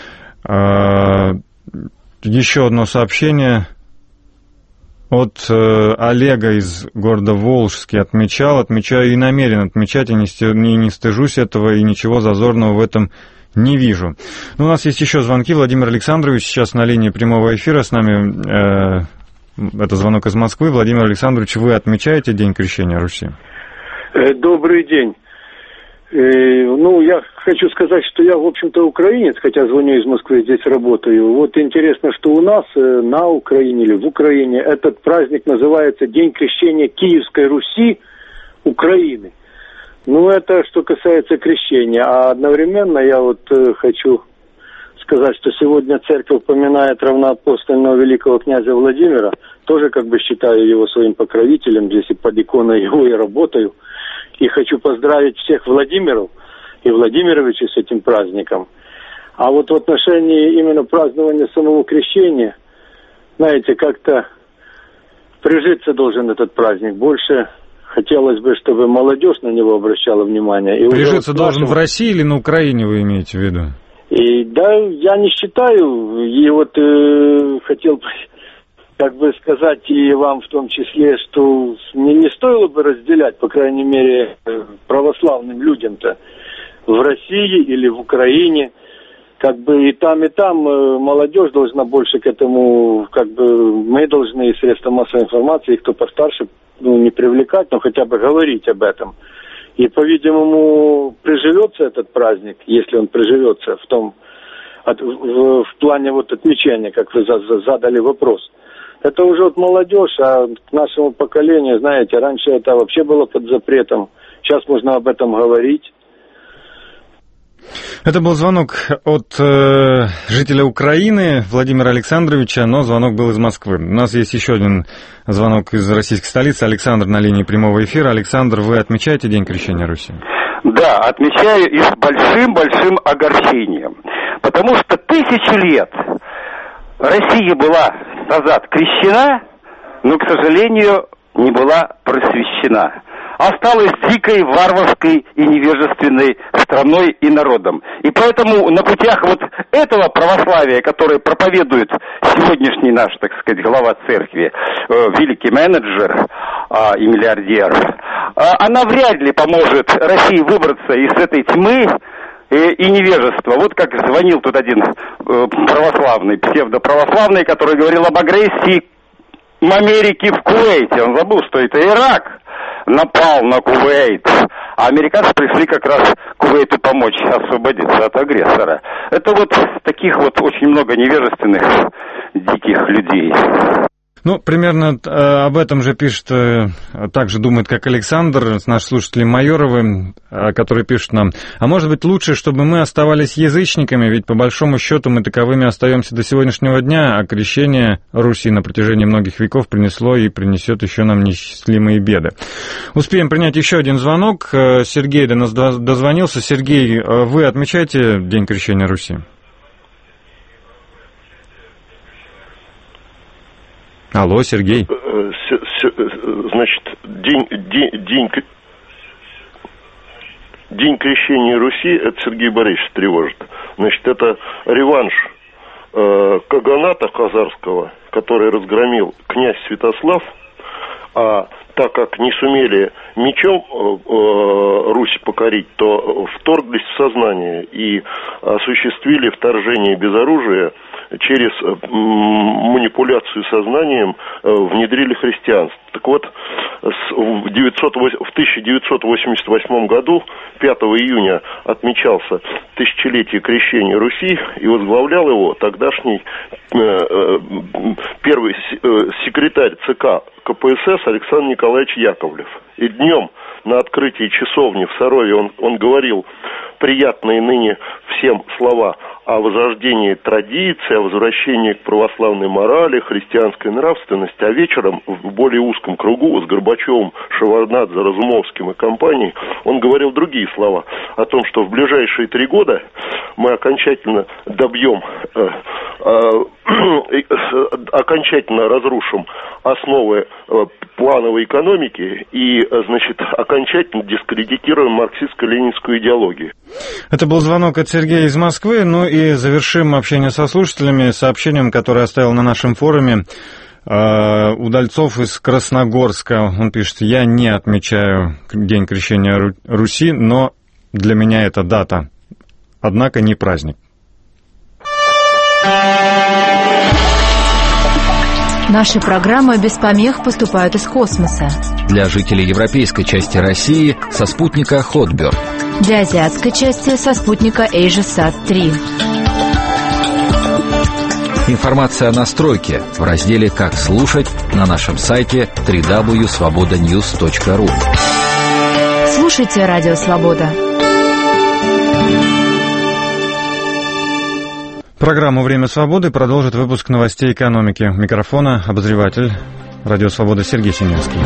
Еще одно сообщение от Олега из города Волжский. Отмечал, отмечаю и намерен отмечать, и не, сти... не стыжусь этого, и ничего зазорного в этом не вижу. Но у нас есть еще звонки. Владимир Александрович сейчас на линии прямого эфира с нами. Э, это звонок из Москвы. Владимир Александрович, вы отмечаете День крещения Руси? Добрый день. Ну, я хочу сказать, что я, в общем-то, украинец, хотя звоню из Москвы, здесь работаю. Вот интересно, что у нас на Украине или в Украине этот праздник называется День крещения Киевской Руси Украины. Ну, это что касается крещения. А одновременно я вот э, хочу сказать, что сегодня церковь упоминает равноапостольного великого князя Владимира. Тоже как бы считаю его своим покровителем. Здесь и под иконой его и работаю. И хочу поздравить всех Владимиров и Владимировичей с этим праздником. А вот в отношении именно празднования самого крещения, знаете, как-то прижиться должен этот праздник. Больше хотелось бы, чтобы молодежь на него обращала внимание. И прижиться должен в России или на Украине, вы имеете в виду? И да, я не считаю. И вот э, хотел бы как бы сказать и вам в том числе, что не, не стоило бы разделять, по крайней мере, православным людям-то в России или в Украине. Как бы и там, и там молодежь должна больше к этому, как бы мы должны, и средства массовой информации, и кто постарше, ну, не привлекать, но хотя бы говорить об этом. И, по-видимому, приживется этот праздник, если он приживется в том, от, в, в плане вот отмечания, как вы за, за, задали вопрос. Это уже вот молодежь, а к нашему поколению, знаете, раньше это вообще было под запретом. Сейчас можно об этом говорить. Это был звонок от э, жителя Украины Владимира Александровича, но звонок был из Москвы. У нас есть еще один звонок из российской столицы. Александр на линии прямого эфира. Александр, вы отмечаете День крещения Руси? Да, отмечаю и с большим-большим огорчением. Потому что тысячи лет Россия была назад крещена, но, к сожалению, не была просвещена. Осталась дикой, варварской и невежественной страной и народом. И поэтому на путях вот этого православия, которое проповедует сегодняшний наш, так сказать, глава церкви, э, великий менеджер э, и миллиардер, э, она вряд ли поможет России выбраться из этой тьмы э, и невежества. Вот как звонил тут один э, православный, псевдоправославный, который говорил об агрессии Америки в Кувейте. Он забыл, что это Ирак напал на Кувейт, а американцы пришли как раз Кувейту помочь освободиться от агрессора. Это вот таких вот очень много невежественных, диких людей. Ну, примерно э, об этом же пишет, э, также думает, как Александр, наш слушатель Майоровы, э, который пишет нам: а может быть лучше, чтобы мы оставались язычниками, ведь по большому счету мы таковыми остаемся до сегодняшнего дня, а крещение Руси на протяжении многих веков принесло и принесет еще нам неисчислимые беды. Успеем принять еще один звонок. Сергей до нас дозвонился. Сергей, вы отмечаете День крещения Руси? Алло, Сергей. Значит, день, день, день... День крещения Руси, это Сергей Борисович тревожит. Значит, это реванш э, каганата хазарского, который разгромил князь Святослав, а так как не сумели мечом э, Русь покорить, то вторглись в сознание и осуществили вторжение без оружия, через манипуляцию сознанием внедрили христианство. Так вот, в тысяча девятьсот восемьдесят восьмом году, пятого июня, отмечался тысячелетие крещения Руси, и возглавлял его тогдашний первый секретарь ЦК КПСС Александр Николаевич Яковлев. И днем на открытии часовни в Сарове он, он говорил приятные ныне всем слова о возрождении традиции, о возвращении к православной морали, христианской нравственности, а вечером в более узком кругу с Горбачевым, Шеварднадзе, Разумовским и компанией он говорил другие слова о том, что в ближайшие три года мы окончательно добьем, э, э, окончательно разрушим основы э, плановой экономики и, значит, окончательно дискредитируем марксистско-ленинскую идеологию. Это был звонок от Сергея из Москвы. Ну и завершим общение со слушателями сообщением, которое оставил на нашем форуме э, Удальцов из Красногорска. Он пишет: я не отмечаю День крещения Руси, но для меня это дата, однако не праздник. Наши программы без помех поступают из космоса. Для жителей европейской части России со спутника Хотберг. Для азиатской части со спутника AsiaSat три. Информация о настройке в разделе «Как слушать» на нашем сайте дабл ю дабл ю дабл ю точка свобода ньюс точка ру. Слушайте Радио Свобода. Программу «Время свободы» продолжит выпуск новостей экономики. У микрофона обозреватель Радио Свобода Сергей Синявский.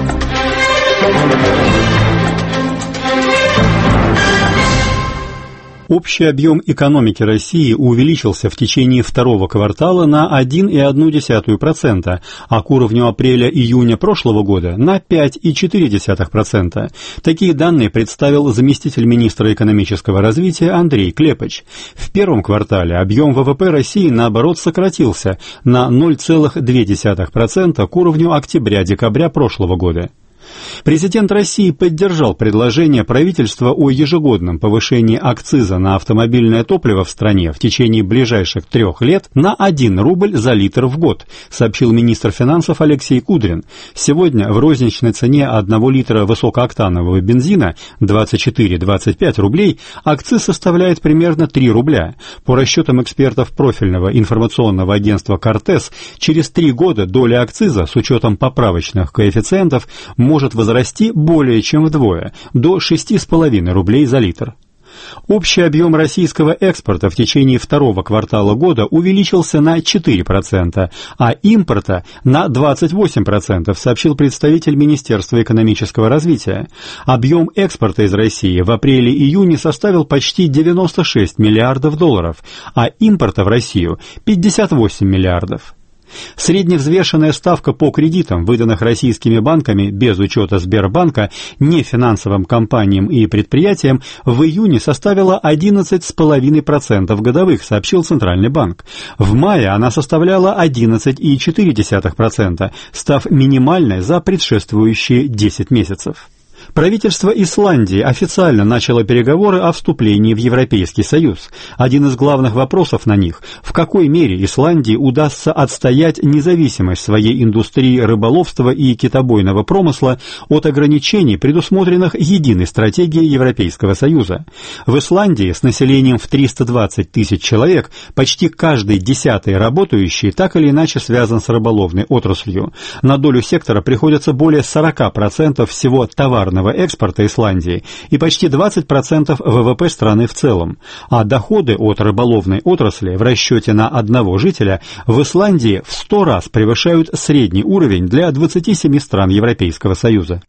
Общий объем экономики России увеличился в течение второго квартала на один целых одна десятая процента, а к уровню апреля-июня прошлого года на пять целых четыре десятых процента. Такие данные представил заместитель министра экономического развития Андрей Клепач. В первом квартале объем ВВП России, наоборот, сократился на ноль целых две десятых процента к уровню октября-декабря прошлого года. Президент России поддержал предложение правительства о ежегодном повышении акциза на автомобильное топливо в стране в течение ближайших трех лет на один рубль за литр в год, сообщил министр финансов Алексей Кудрин. Сегодня в розничной цене одного литра высокооктанового бензина двадцать четыре - двадцать пять рублей акциз составляет примерно три рубля. По расчетам экспертов профильного информационного агентства «Кортес», через три года доля акциза с учетом поправочных коэффициентов может возрасти более чем вдвое, до шести с половиной рублей за литр. Общий объем российского экспорта в течение второго квартала года увеличился на четыре процента, а импорта на двадцать восемь процентов, сообщил представитель Министерства экономического развития. Объем экспорта из России в апреле-июне составил почти девяносто шесть миллиардов долларов, а импорта в Россию пятьдесят восемь миллиардов. Средневзвешенная ставка по кредитам, выданных российскими банками без учета Сбербанка, нефинансовым компаниям и предприятиям, в июне составила одиннадцать целых пять десятых процента годовых, сообщил Центральный банк. В мае она составляла одиннадцать целых четыре десятых процента, став минимальной за предшествующие десять месяцев. Правительство Исландии официально начало переговоры о вступлении в Европейский Союз. Один из главных вопросов на них – в какой мере Исландии удастся отстоять независимость своей индустрии рыболовства и китобойного промысла от ограничений, предусмотренных единой стратегией Европейского Союза. В Исландии с населением в триста двадцать тысяч человек почти каждый десятый работающий так или иначе связан с рыболовной отраслью. На долю сектора приходится более сорок процентов всего товарного экспорта Исландии и почти двадцать процентов ВВП страны в целом, а доходы от рыболовной отрасли в расчете на одного жителя в Исландии в сто раз превышают средний уровень для двадцати семи стран Европейского Союза.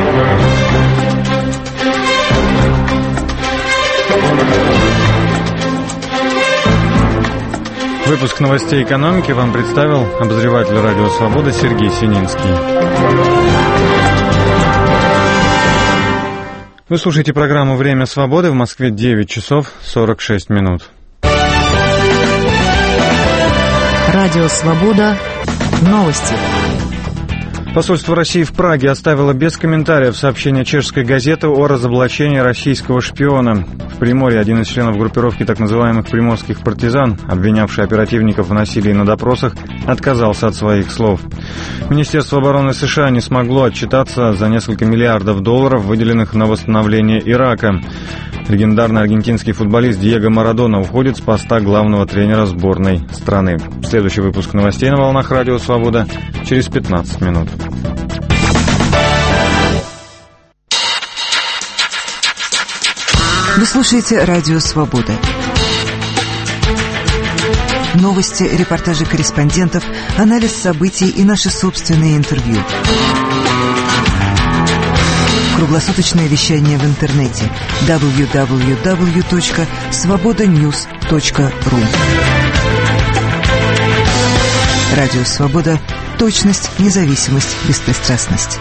Выпуск новостей экономики вам представил обозреватель Радио Свобода Сергей Сининский. Вы слушаете программу «Время свободы». В Москве девять часов сорок шесть минут. Радио «Свобода». Новости. Посольство России в Праге оставило без комментариев сообщение чешской газеты о разоблачении российского шпиона. В Приморье один из членов группировки так называемых приморских партизан, обвинявший оперативников в насилии на допросах, отказался от своих слов. Министерство обороны США не смогло отчитаться за несколько миллиардов долларов, выделенных на восстановление Ирака. Легендарный аргентинский футболист Диего Марадона уходит с поста главного тренера сборной страны. Следующий выпуск новостей на волнах Радио Свобода через пятнадцать минут. Вы слушаете Радио Свобода. Новости, репортажи корреспондентов, анализ событий и наши собственные интервью. Круглосуточное вещание в интернете дабл ю дабл ю дабл ю точка свобода ньюс точка ру. Радио Свобода. Точность, независимость, беспристрастность.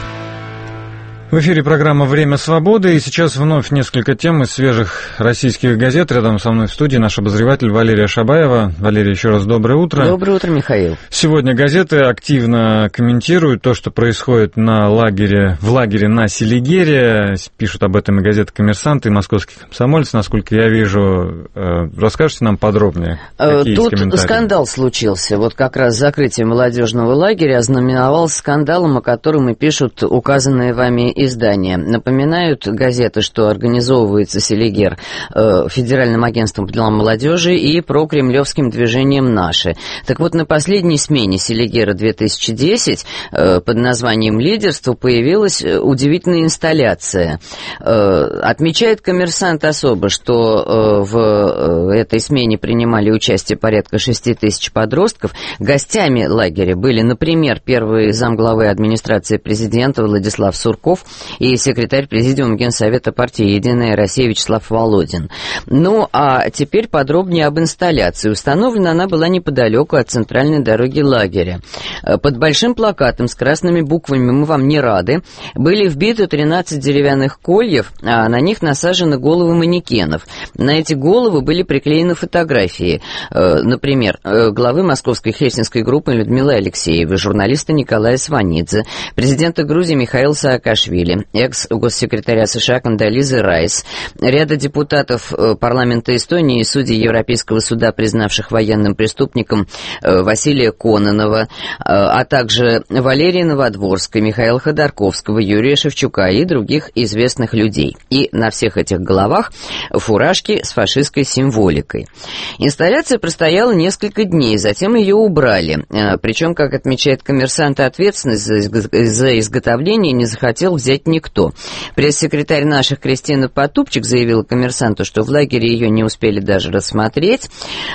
В эфире программа «Время свободы», и сейчас вновь несколько тем из свежих российских газет. Рядом со мной в студии наш обозреватель Валерия Шабаева. Валерия, еще раз доброе утро. Доброе утро, Михаил. Сегодня газеты активно комментируют то, что происходит на лагере, в лагере на Селигере. Пишут об этом и газета «Коммерсант», и «Московский комсомолец». Насколько я вижу, расскажете нам подробнее? Какие Тут скандал случился. Вот как раз закрытие молодежного лагеря ознаменовалось скандалом, о котором и пишут указанные вами издания. Напоминают газеты, что организовывается Селигер э, Федеральным агентством по делам молодежи и прокремлевским движением «Наши». Так вот, на последней смене Селигера две тысячи десять э, под названием «Лидерство» появилась удивительная инсталляция. Э, отмечает «Коммерсант» особо, что э, в э, этой смене принимали участие порядка шести тысяч подростков. Гостями лагеря были, например, первый замглавы администрации президента Владислав Сурков и секретарь президиума Генсовета партии «Единая Россия» Вячеслав Володин. Ну, а теперь подробнее об инсталляции. Установлена она была неподалеку от центральной дороги лагеря. Под большим плакатом с красными буквами «Мы вам не рады» были вбиты тринадцать деревянных кольев, а на них насажены головы манекенов. На эти головы были приклеены фотографии. Например, главы московской хельсинской группы Людмилы Алексеевой, журналиста Николая Сванидзе, президента Грузии Михаила Саакашвили, экс-госсекретаря США Кондолизы Райс, ряда депутатов парламента Эстонии и судей Европейского суда, признавших военным преступником Василия Кононова, а также Валерия Новодворской, Михаила Ходорковского, Юрия Шевчука и других известных людей. И на всех этих головах фуражки с фашистской символикой. Инсталляция простояла несколько дней, затем ее убрали. Причем, как отмечает «Коммерсант», ответственность за изготовление не захотел взять никто. Пресс-секретарь наших Кристина Потупчик заявила «Коммерсанту», что в лагере ее не успели даже рассмотреть.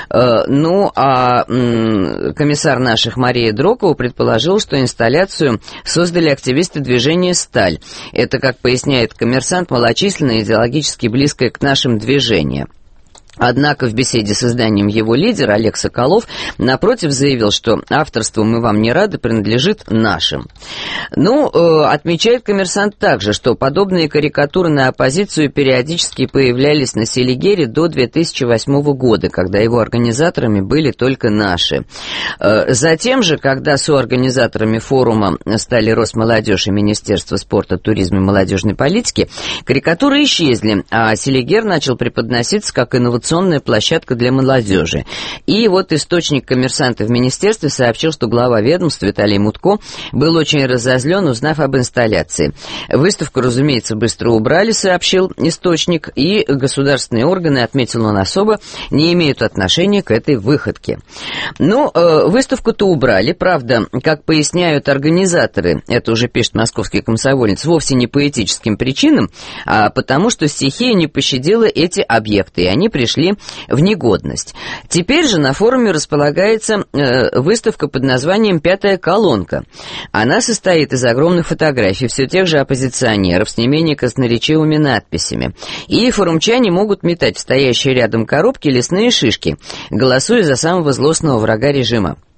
Ну, а комиссар наших Мария Дрокова предположила, что инсталляцию создали активисты движения «Сталь». Это, как поясняет «Коммерсант», малочисленное, идеологически близкое к нашим движение. Однако в беседе с изданием его лидер Олег Соколов напротив заявил, что авторство «Мы вам не рады» принадлежит нашим. Ну, э, отмечает «Коммерсант» также, что подобные карикатуры на оппозицию периодически появлялись на Селигере до две тысячи восьмого года, когда его организаторами были только наши. Э, затем же, когда соорганизаторами форума стали Росмолодежь и Министерство спорта, туризма и молодежной политики, карикатуры исчезли, а Селигер начал преподноситься как инновационный площадка для молодежи. И вот источник «Коммерсанта» в министерстве сообщил, что глава ведомства Виталий Мутко был очень разозлен, узнав об инсталляции. Выставку, разумеется, быстро убрали, сообщил источник, и государственные органы, отметил он особо, не имеют отношения к этой выходке. Ну, э, выставку-то убрали, правда, как поясняют организаторы, это уже пишет «Московский комсомолец», вовсе не по этическим причинам, а потому что стихия не пощадила эти объекты, и они пришли в негодность. Теперь же на форуме располагается э, выставка под названием «Пятая колонка». Она состоит из огромных фотографий все тех же оппозиционеров с не менее красноречивыми надписями. И форумчане могут метать в стоящие рядом коробки лесные шишки, голосуя за самого злостного врага режима.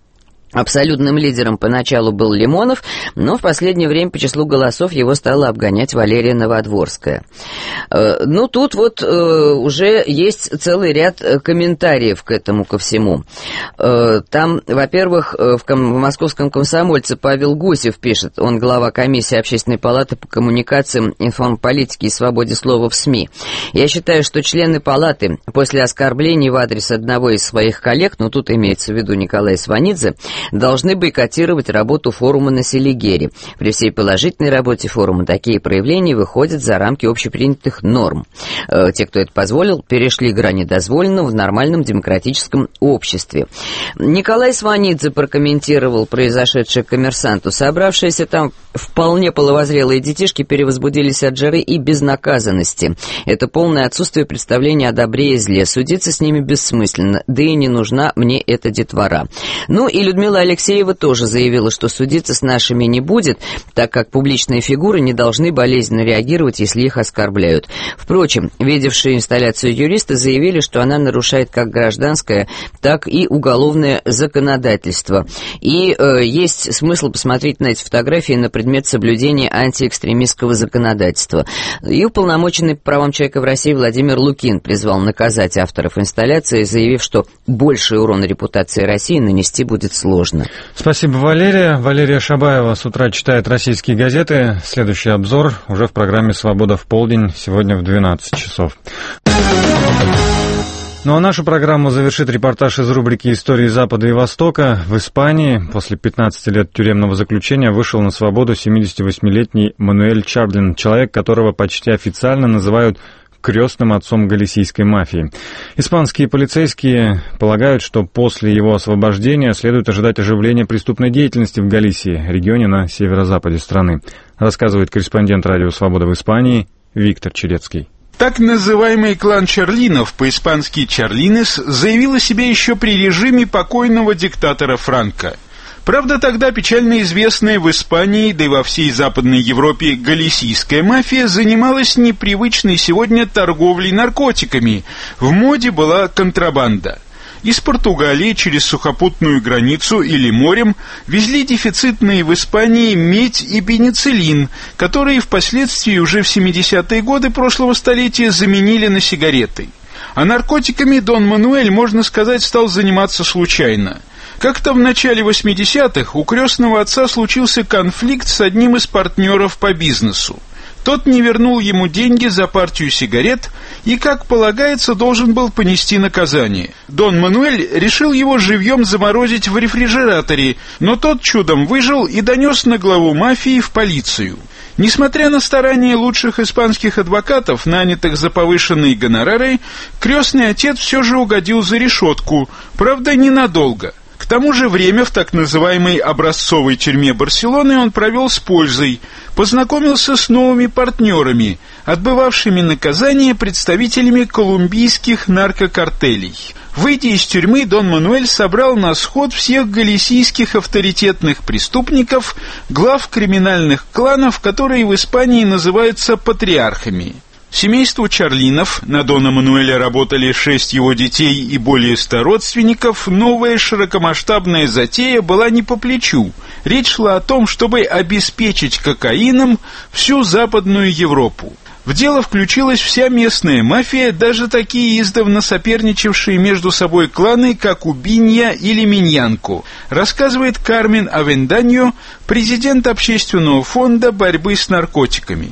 Абсолютным лидером поначалу был Лимонов, но в последнее время по числу голосов его стала обгонять Валерия Новодворская. Э, ну, тут вот э, уже есть целый ряд комментариев к этому, ко всему. Э, там, во-первых, в, ком- в московском «Комсомольце» Павел Гусев пишет, он глава комиссии Общественной палаты по коммуникациям, информполитике и свободе слова в СМИ. «Я считаю, что члены палаты после оскорблений в адрес одного из своих коллег, ну, тут имеется в виду Николая Сванидзе, должны бойкотировать работу форума на Селигере. При всей положительной работе форума такие проявления выходят за рамки общепринятых норм. Э, те, кто это позволил, перешли грани дозволенного в нормальном демократическом обществе». Николай Сванидзе прокомментировал произошедшее «Коммерсанту». Собравшиеся там вполне половозрелые детишки перевозбудились от жары и безнаказанности. Это полное отсутствие представления о добре и зле. Судиться с ними бессмысленно, да и не нужна мне эта детвора. Ну и Людмила Алексеева тоже заявила, что судиться с нашими не будет, так как публичные фигуры не должны болезненно реагировать, если их оскорбляют. Впрочем, видевшие инсталляцию юристы заявили, что она нарушает как гражданское, так и уголовное законодательство. И э, есть смысл посмотреть на эти фотографии на предмет соблюдения антиэкстремистского законодательства. И уполномоченный по правам человека в России Владимир Лукин призвал наказать авторов инсталляции, заявив, что больший урон репутации России нанести будет сложно. Спасибо, Валерия. Валерия Шабаева с утра читает российские газеты. Следующий обзор уже в программе «Свобода в полдень» сегодня в двенадцать часов. Ну а нашу программу завершит репортаж из рубрики «Истории Запада и Востока». В Испании после пятнадцати лет тюремного заключения вышел на свободу семидесятивосьмилетний Мануэль Чарлин, человек, которого почти официально называют крестным отцом галисийской мафии. Испанские полицейские полагают, что после его освобождения следует ожидать оживления преступной деятельности в Галисии, регионе на северо-западе страны, рассказывает корреспондент «Радио Свобода» в Испании Виктор Черецкий. Так называемый клан Чарлинов, по-испански «Чарлинес», заявил о себе еще при режиме покойного диктатора Франко. Правда, тогда печально известная в Испании, да и во всей Западной Европе галисийская мафия занималась непривычной сегодня торговлей наркотиками. В моде была контрабанда. Из Португалии через сухопутную границу или морем везли дефицитные в Испании медь и пенициллин, которые впоследствии уже в семидесятые годы прошлого столетия заменили на сигареты. А наркотиками Дон Мануэль, можно сказать, стал заниматься случайно. Как-то в начале восьмидесятых у крестного отца случился конфликт с одним из партнеров по бизнесу. Тот не вернул ему деньги за партию сигарет и, как полагается, должен был понести наказание. Дон Мануэль решил его живьем заморозить в рефрижераторе, но тот чудом выжил и донес на главу мафии в полицию. Несмотря на старания лучших испанских адвокатов, нанятых за повышенные гонорары, крестный отец все же угодил за решетку, правда, ненадолго. К тому же время в так называемой образцовой тюрьме Барселоны он провел с пользой, познакомился с новыми партнерами, отбывавшими наказание представителями колумбийских наркокартелей. Выйдя из тюрьмы, Дон Мануэль собрал на сход всех галисийских авторитетных преступников, глав криминальных кланов, которые в Испании называются патриархами. Семейству Чарлинов, на Дона Мануэля работали шесть его детей и более ста родственников, новая широкомасштабная затея была не по плечу. Речь шла о том, чтобы обеспечить кокаином всю Западную Европу. В дело включилась вся местная мафия, даже такие издавна соперничавшие между собой кланы, как Убинья или Миньянку, рассказывает Кармен Авенданьо, президент общественного фонда борьбы с наркотиками.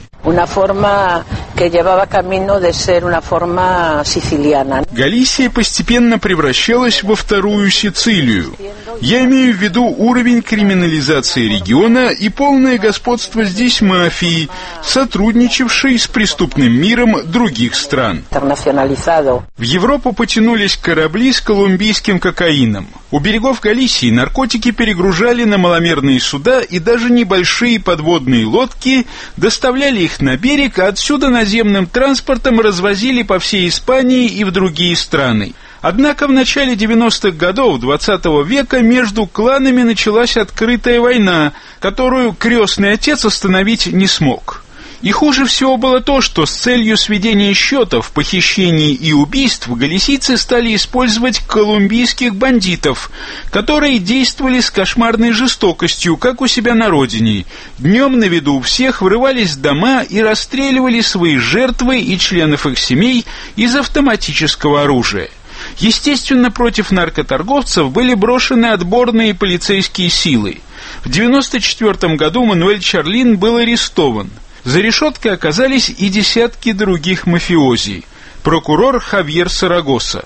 Галисия постепенно превращалась во вторую Сицилию. Я имею в виду уровень криминализации региона и полное господство здесь мафии, сотрудничавшей с преступным миром других стран. В Европу потянулись корабли с колумбийским кокаином. У берегов Галисии наркотики перегружали на маломерные суда, и даже небольшие подводные лодки доставляли их на берег, а отсюда наземным транспортом развозили по всей Испании и в другие страны. Однако в начале девяностых годов двадцатого века между кланами началась открытая война, которую крестный отец остановить не смог. И хуже всего было то, что с целью сведения счетов, похищений и убийств галисийцы стали использовать колумбийских бандитов, которые действовали с кошмарной жестокостью, как у себя на родине. Днем на виду у всех врывались в дома и расстреливали свои жертвы и членов их семей из автоматического оружия. Естественно, против наркоторговцев были брошены отборные полицейские силы. В девяносто четвёртом году Мануэль Чарлин был арестован. За решеткой оказались и десятки других мафиози. Прокурор Хавьер Сарагоса.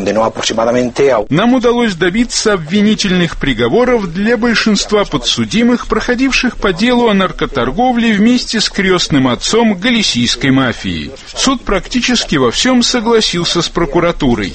Нам удалось добиться обвинительных приговоров для большинства подсудимых, проходивших по делу о наркоторговле вместе с крестным отцом галисийской мафии. Суд практически во всем согласился с прокуратурой.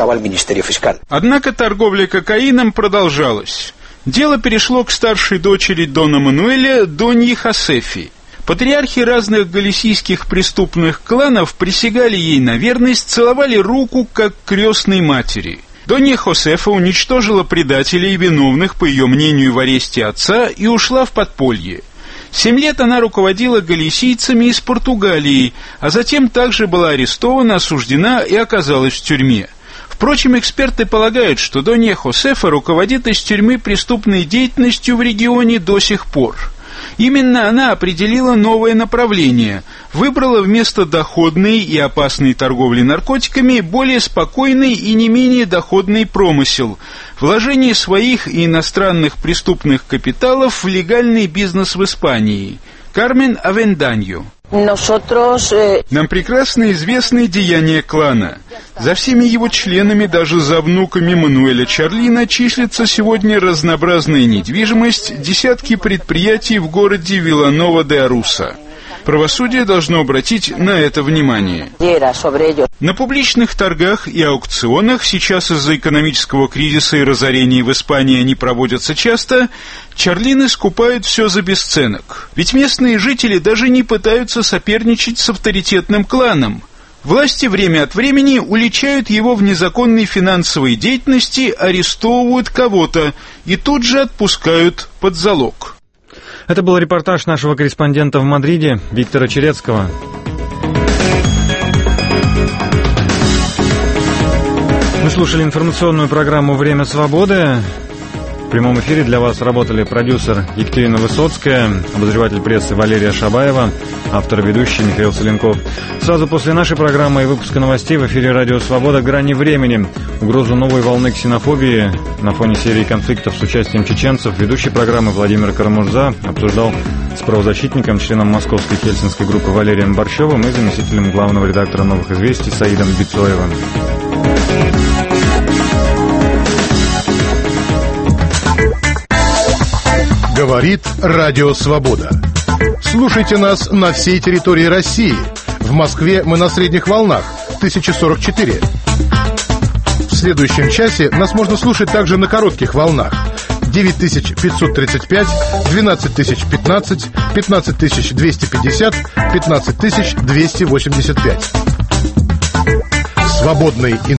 Однако торговля кокаином продолжалась. Дело перешло к старшей дочери Дона Мануэля, Донье Хосефи. Патриархи разных галисийских преступных кланов присягали ей на верность, целовали руку, как крестной матери. Донья Хосефа уничтожила предателей и виновных, по ее мнению, в аресте отца и ушла в подполье. Семь лет она руководила галисийцами из Португалии, а затем также была арестована, осуждена и оказалась в тюрьме. Впрочем, эксперты полагают, что Донья Хосефа руководит из тюрьмы преступной деятельностью в регионе до сих пор. Именно она определила новое направление, выбрала вместо доходной и опасной торговли наркотиками более спокойный и не менее доходный промысел, вложение своих и иностранных преступных капиталов в легальный бизнес в Испании. Кармен Авенданьо. Нам прекрасно известны деяния клана. За всеми его членами, даже за внуками Мануэля Чарлина, числится сегодня разнообразная недвижимость, десятки предприятий в городе Виланова-де-Аруса. Правосудие должно обратить на это внимание. На публичных торгах и аукционах, сейчас из-за экономического кризиса и разорения в Испании они проводятся часто, Чарлины скупают все за бесценок. Ведь местные жители даже не пытаются соперничать с авторитетным кланом. Власти время от времени уличают его в незаконной финансовой деятельности, арестовывают кого-то и тут же отпускают под залог. Это был репортаж нашего корреспондента в Мадриде Виктора Черецкого. Мы слушали информационную программу «Время свободы». В прямом эфире для вас работали продюсер Екатерина Высоцкая, обозреватель прессы Валерия Шабаева, автор и ведущий Михаил Соленков. Сразу после нашей программы и выпуска новостей в эфире «Радио Свобода» «Грани времени». Угрозу новой волны ксенофобии на фоне серии конфликтов с участием чеченцев ведущий программы Владимир Карамурза обсуждал с правозащитником, членом московской хельсинской группы Валерием Борщевым и заместителем главного редактора «Новых известий» Саидом Бицоевым. Говорит Радио Свобода. Слушайте нас на всей территории России. В Москве мы на средних волнах тысяча сорок четыре. В следующем часе нас можно слушать также на коротких волнах девять тысяч пятьсот тридцать пять, двенадцать тысяч пятнадцать, пятнадцать тысяч двести пятьдесят, пятнадцать тысяч двести восемьдесят пять. Свободный